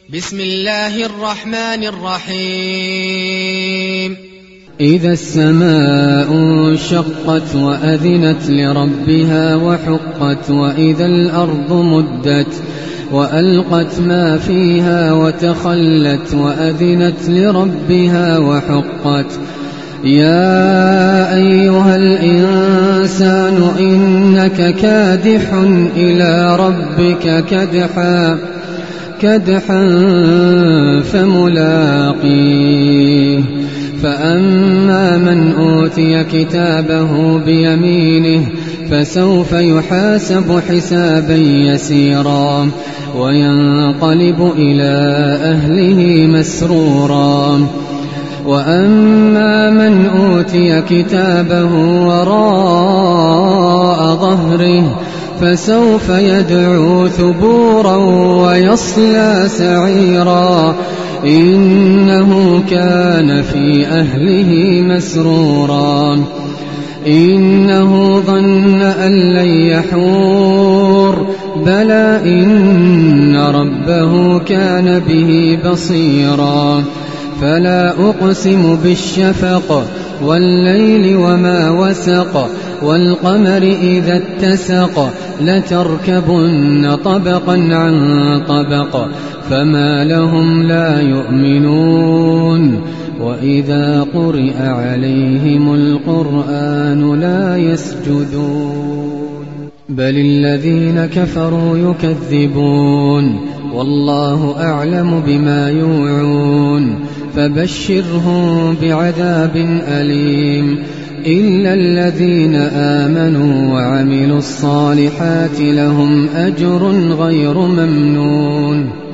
بسم الله الرحمن الرحيم. إذا السماء انشقت وأذنت لربها وحقت، وإذا الأرض مدت وألقت ما فيها وتخلت وأذنت لربها وحقت. يا أيها الإنسان إنك كادح إلى ربك كدحا فملاقيه. فأما من أوتي كتابه بيمينه فسوف يحاسب حسابا يسيرا وينقلب إلى أهله مسرورا. وأما من أوتي كتابه وراء ظهره فسوف يدعو ثبورا ويصلى سعيرا إنه كان في أهله مسرورا. إنه ظن أن لن يحور بلى إن ربه كان به بصيرا. فلا أقسم بالشفق والليل وما وسق والقمر إذا اتسق لتركبن طبقا عن طبق فما لهم لا يؤمنون. وإذا قرئ عليهم القرآن لا يسجدون بل الذين كفروا يكذبون والله أعلم بما يوعون. فبشرهم بعذاب أليم إلا الذين آمنوا وعملوا الصالحات لهم أجر غير ممنون.